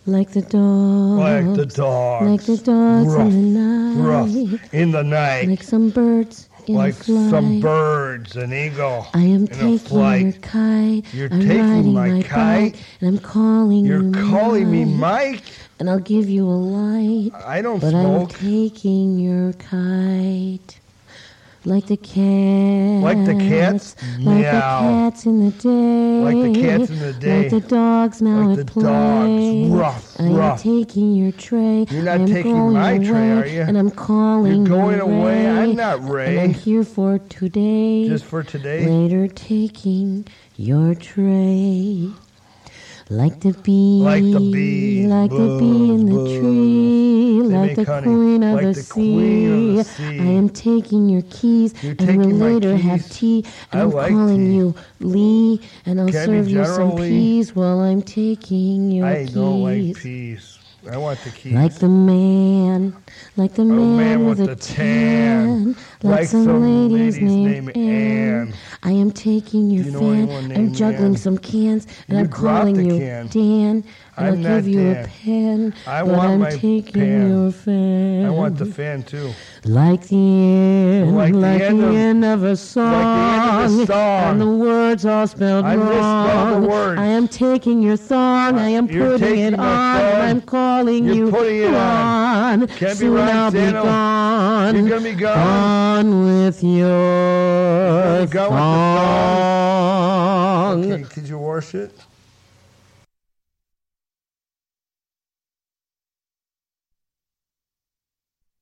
Like the dogs. Like the dogs. Like the dogs Ruff, in the night. Ruff, in the night. Like some birds in like a flight. Some birds, an eagle. I am in taking a flight. your kite. You're I'm taking riding my kite. bike, and I'm calling You're you calling me Mike. Mike? And I'll give you a light. I don't but smoke. I'm taking your kite. Like the cats. Like the cats? Like Meow. the cats in the day. Like the cats in the day. Like the dogs now Like at the play. dogs. Ruff, I am ruff. taking your tray. You're not I am taking going my away, tray, are you? And I'm calling You're going you away. Ray. I'm not Ray. And I'm here for today. Just for today? Later taking your tray. Like the bee. Like the bee. Like the bee in the Buzz, tree. They Like make the honey. queen of Like the the sea. queen of the sea. I am taking your keys. You're and we'll taking my later keys. have tea. And I I'm like calling tea. you Lee. And I'll Can I be serve you some General Lee? peas while I'm taking your I keys. don't like peas. I want the keys. Like the man man with with a the tan. like some ladies named Anne. Anne. I am taking your Do you know fan. anyone I'm named juggling Anne? some cans, and You I'm dropped calling the you can. Dan. And I'm I'll not give you Dan. a pen, I but want I'm my taking pan. your fan. I want the fan too. Like the end, Like the end of- of a song, Like the end of a song. and the words all spelled I wrong. misspelled the words. I am taking your thong, I am You're putting taking it my on, thong. I'm calling You're you putting it on. Can't be Soon right, I'll be Dano. gone. You're gonna be gone. Gone with your You're gonna be gone with the thong. Okay, did you wash it?